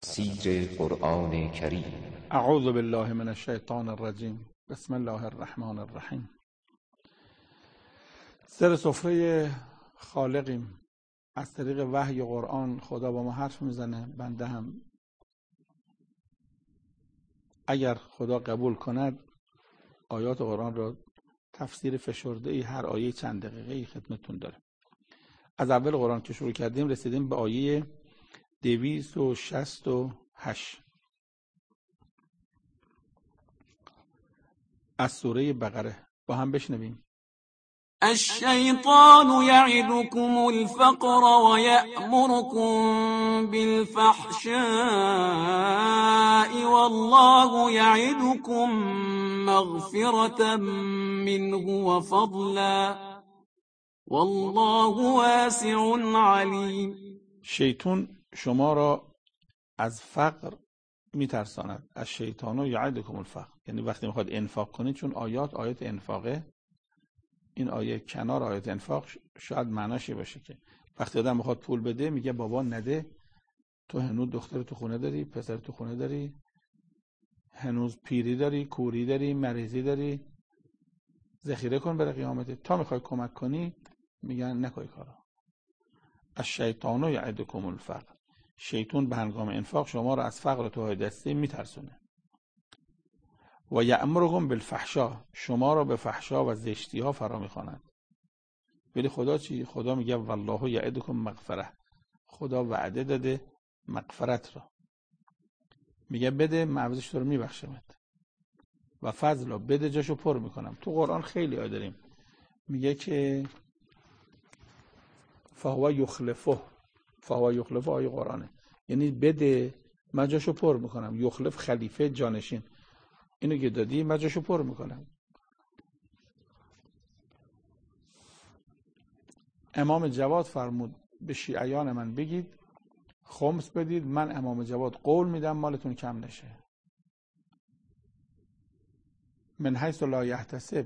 تفسیر قرآن کریم. اعوذ بالله من الشیطان الرجیم. بسم الله الرحمن الرحیم. سر سفره خالقیم. از طریق وحی قرآن خدا با ما حرف میزنه. بنده هم اگر خدا قبول کند آیات قرآن را تفسیر فشرده‌ای هر آیه چند دقیقه‌ای خدمتتون داره. از اول قرآن که شروع کردیم رسیدیم به آیه 268 از سوره بقره. با هم بشنویم. الشیطان یعدکم الفقر و یأمرکم بالفحشاء والله یعدکم مغفرة منه و فضلا والله واسع علیم. شیطان شما را از فقر میترساند. از شیطان یعدکم الفقر، یعنی وقتی میخواد انفاق کنید، چون آیات انفاقه، این آیه کنار آیات انفاق شاید معناشی باشه که وقتی آدم میخواد پول بده میگه بابا نده، تو هنوز دختر تو خونه داری، پسر تو خونه داری، هنوز پیری داری، کوری داری، مریضی داری، ذخیره کن برای قیامت. تا میخوای کمک کنی میگن نکن کارا. از شیطان یعدکم الفقر، شیطان به هنگام انفاق شما را از فقر و توهای دستی میترسونه. و یأمرکم بالفحشاء، شما را به فحشا و زشتی ها فرا میخواند. ولی خدا چی؟ خدا میگه والله یعدکم مغفره، خدا وعده داده مغفرت را، میگه بده معوضش تو رو میبخشمت و فضل بده جاشو پر میکنم. تو قرآن خیلی آیه داریم میگه که فهو یخلفه آیه قرآنه، یعنی بده من جاشو پر میکنم. یخلف خلیفه، جانشین، اینو که دادی من جاشو پر میکنم. امام جواد فرمود به شیعیان من بگید خمس بدید، من امام جواد قول میدم مالتون کم نشه. من حیث لا یحتسب،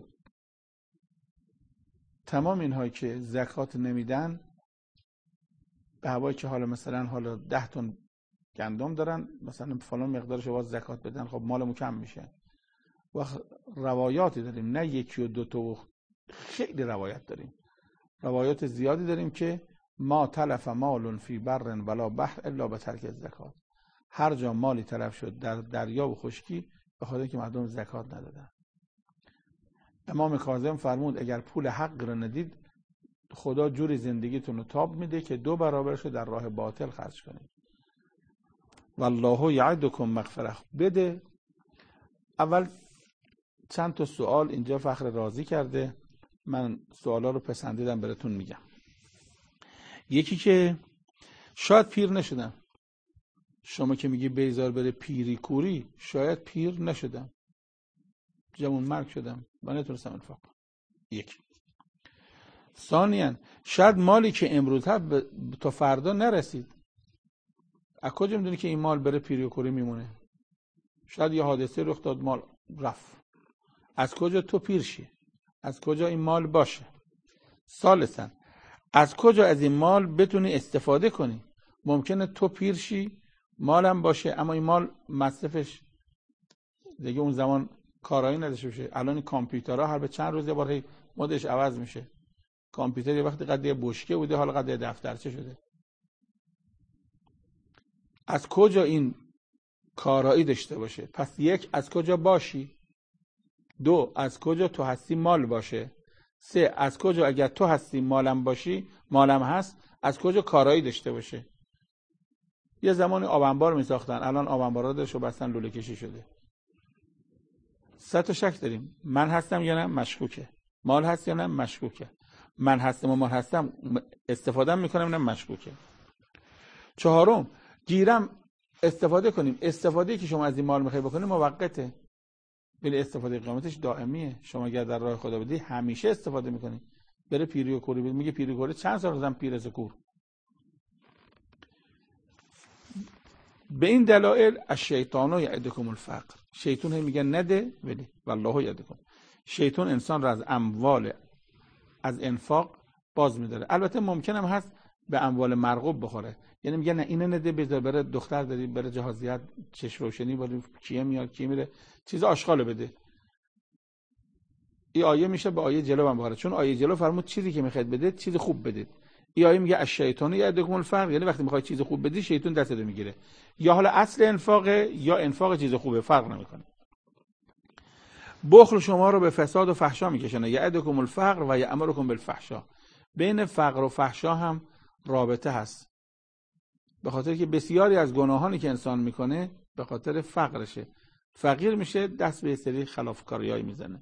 تمام اینهایی که زکات نمیدن به هوایی که حالا مثلا 10 تن گندم دارن، مثلا فلان مقدارش باید زکات بدن، خب مالمون کم میشه. و روایاتی داریم، نه یکی و دو تا، خیلی روایت داریم، روایات زیادی داریم که ما تلف مال فی بر ولا بحر الا به ترک زکات، هر جا مالی تلف شد در دریا و خشکی به خاطر اینکه مردم زکات ندادن. امام کاظم فرمود اگر پول حق رو ندید خدا جوری زندگیتون رو تاب میده که 2 برابرش در راه باطل خرج کنید. والله یعدکم مغفره، بده. اول چند تا سوال اینجا فخر رازی کرده، من سوالا رو پسندیدم براتون میگم. یکی که شاید پیر نشدم، شما که میگی بیزار بره پیری کوری، شاید پیر نشدم، جوان مرگ شدم و نتونستم انفاق کنم. یک. ثانیاً شاید مالی که امروز هست تا فردا نرسید. از کجا میدونی که این مال بره پیری و کوری میمونه؟ شاید یه حادثه رخ داد مال رفت. از کجا تو پیر شی؟ از کجا این مال باشه؟ ثالثاً از کجا از این مال بتونی استفاده کنی؟ ممکنه تو پیر شی مالم باشه اما این مال مصرفش دیگه اون زمان کارایی نداشته باشه. الان کامپیوترها هر به چند روز یه بار مدش عوض میشه. کامپیوتر یه وقتی قد یه بشکه بوده حالا قد یه دفترچه شده. از کجا این کارایی داشته باشه؟ پس یک، از کجا باشی؟ 2، از کجا تو هستی مال باشه؟ 3، از کجا اگر تو هستی مالم باشی، مالم هست، از کجا کارایی داشته باشه؟ یه زمانی آب انبار میساختن، الان آب انبارا داشو بستن لوله کشی شده. 3 تا شک داریم، من هستم یا نه؟ مشکوکه. مال هست یا نه؟ مشکوکه. من هستم و مال هستم استفاده میکنم نه؟ مشکوکه. 4، گیرم استفاده کنیم. استفاده که شما از این مال میخوای بکنی موقته، ولی استفاده قیامتش دائمیه. شما اگر در راه خدا بدی همیشه استفاده میکنی. بره پیری و کوری میگه پیری و کوری چند سال زدم پیر از کور. به این دلایل الشیطان یعدکم الفقر، شیطان هم میگه نده ولی والله یعدکم. شیطان انسان را از اموال از انفاق باز میداره. البته ممکنم هست به اموال مرغوب بخوره، یعنی میگه نه اینو نده، بذار بره دختر داری بره جهازیت چشم روشنی بالا کیه میاد کی میره، چیز آشغال بده. این آیه میشه به آیه جلو هم باره، چون آیه جلو فرمود چیزی که میخواید بده چیز خوب بدید. این آیه میگه الشیطان یعدکم الفقر، یعنی وقتی میخوای چیز خوب بدی شیطان دستت میگیره. یا حالا اصل انفاقه یا انفاق چیز خوبه، فرق نمیکنه. بخل شما رو به فساد و فحشا میکشونه. یعدکم الفقر و یأمرکم بالفحشا. بین فقر و فحشا هم رابطه هست، به خاطر که بسیاری از گناهانی که انسان میکنه به خاطر فقرشه. فقیر میشه دست به سری خلافکاریایی میزنه.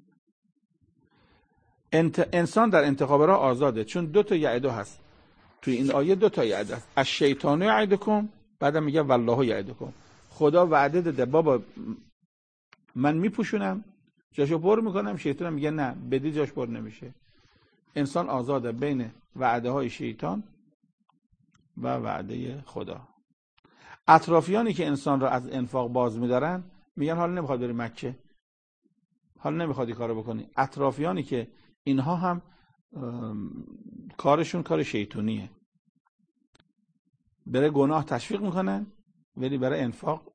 انسان در انتخاب راه آزاده، چون دو تا یعده هست توی این آیه، دو تا یعده هست. الشیطان یعدکم، بعدم میگه والله یعدکم. خدا وعده داده بابا من میپوشونم جاشو پر میکنم، شیطان میگه نه بدی جاش پر نمیشه. انسان آزاده بین وعده های شیطان و وعده خدا. اطرافیانی که انسان را از انفاق باز میدارن میگن حالا نمیخواد بری مکه، حالا نمیخواد این کارو بکنی. اطرافیانی که اینها هم کارشون کار شیطونیه، برای گناه تشویق میکنن ولی برای انفاق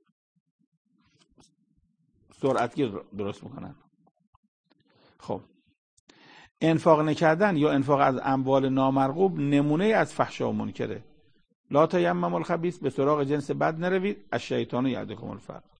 سرعتگیر درست میکنن. خب انفاق نکردن یا انفاق از اموال نامرغوب نمونه از فحشا و منکره. لا تیمموا الخبیث، به سراغ جنس بد نروید. الشیطان یعدکم الفقر.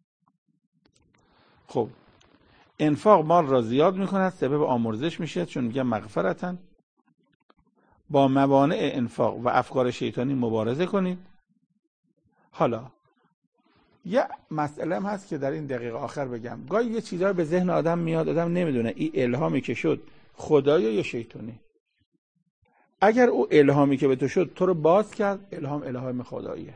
خب انفاق مال را زیاد میکند، سبب آمرزش میشه، چون میگه مغفرتن. با موانع انفاق و افکار شیطانی مبارزه کنید. حالا یه مسئله هم هست که در این دقیقه آخر بگم. گاهی یه چیزایی به ذهن آدم میاد، آدم نمیدونه این الهامی که شد خدایی یا شیطانی. اگر او الهامی که به تو شد تو رو باز کرد، الهام خداییه.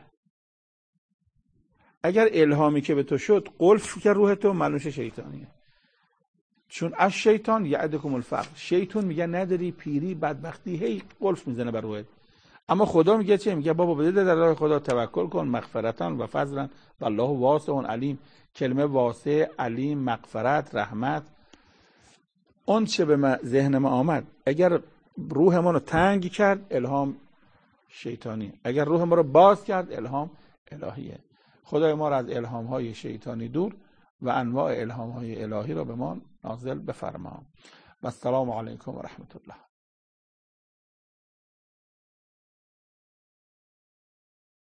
اگر الهامی که به تو شد قلف کرد روح تو، معلومه شیطانیه. چون از شیطان یعدکم الفقر، شیطان میگه نداری، پیری، بدبختی، هی قلف میزنه بر روحت. اما خدا میگه چه؟ میگه بابا بده در راه خدا توکل کن، مغفرتن و فضلا والله واسع علیم. کلمه واسع، علیم، مغفرت، رحمت، اون چه به ذهن ما آمد. اگر روح ما رو تنگ کرد الهام شیطانی، اگر روح ما رو باز کرد الهام الهیه. خدای ما را از الهام های شیطانی دور و انواع الهام های الهی را به ما نازل بفرما. و السلام علیکم و رحمت الله.